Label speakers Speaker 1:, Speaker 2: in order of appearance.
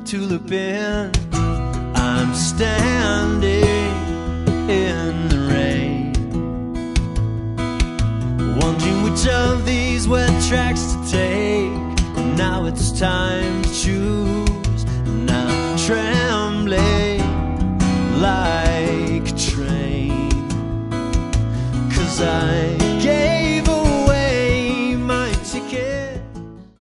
Speaker 1: tulip in. I'm standing in the rain, wondering which of these wet tracks to take. Now it's time to choose, and I'm trembling like a train, 'cause I